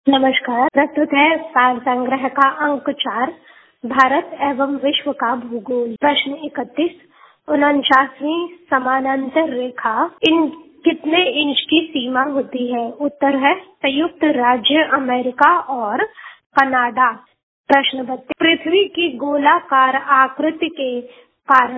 नमस्कार। प्रस्तुत है सार संग्रह का अंक 4, भारत एवं विश्व का भूगोल। प्रश्न 31, 49वीं समानांतर रेखा इन कितने इंच की सीमा होती है? उत्तर है संयुक्त राज्य अमेरिका और कनाडा। प्रश्न 32, पृथ्वी की गोलाकार आकृति के कारण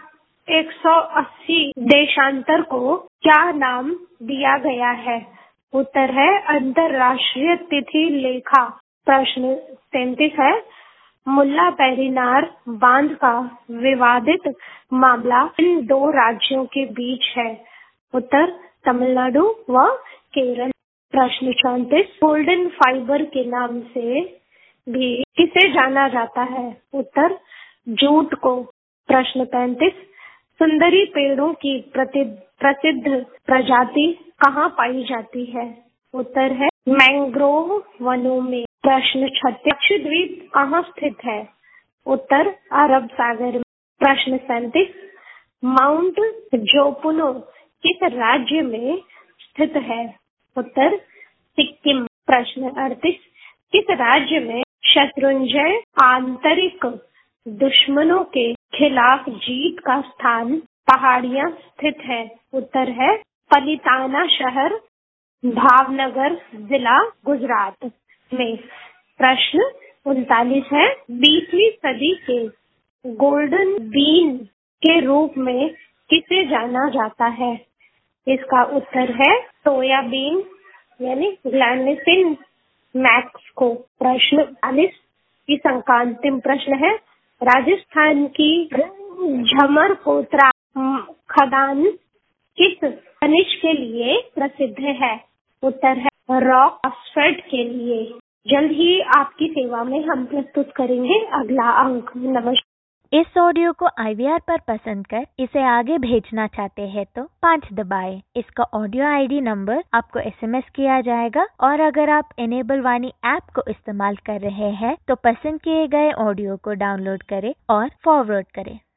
180 देशांतर को क्या नाम दिया गया है? उत्तर है अंतरराष्ट्रीय तिथि लेखा। प्रश्न 33 है, मुल्ला पेरिनार बांध का विवादित मामला इन दो राज्यों के बीच है? उत्तर तमिलनाडु व केरल। प्रश्न 34, गोल्डन फाइबर के नाम से भी किसे जाना जाता है? उत्तर जूट को। प्रश्न 35, सुंदरी पेड़ों की प्रसिद्ध प्रजाति कहाँ पाई जाती है? उत्तर है मैंग्रोव वनों में। प्रश्न 36, लक्षद्वीप कहाँ स्थित है? उत्तर अरब सागर में। प्रश्न 37, माउंट जोपुनो किस राज्य में स्थित है? उत्तर सिक्किम। प्रश्न 38, किस राज्य में शत्रुंजय आंतरिक दुश्मनों के खिलाफ जीत का स्थान पहाड़ियां स्थित है? उत्तर है पलिताना शहर, भावनगर जिला, गुजरात में। प्रश्न 39 है, 20वीं सदी के गोल्डन बीन के रूप में किसे जाना जाता है? इसका उत्तर है सोयाबीन यानी ग्लैनिसिन मैक्स को। प्रश्न 40 की अंतिम प्रश्न है, राजस्थान की झमर कोतरा खदान किस खनिज के लिए प्रसिद्ध है? उत्तर है रॉक फॉस्फेट के लिए। जल्द ही आपकी सेवा में हम प्रस्तुत करेंगे अगला अंक। नमस्कार। इस ऑडियो को IVR पर पसंद कर इसे आगे भेजना चाहते हैं तो 5 दबाएं। इसका ऑडियो ID नंबर आपको SMS किया जाएगा और अगर आप इनेबल वाणी ऐप को इस्तेमाल कर रहे हैं तो पसंद किए गए ऑडियो को डाउनलोड करें और फॉरवर्ड करें।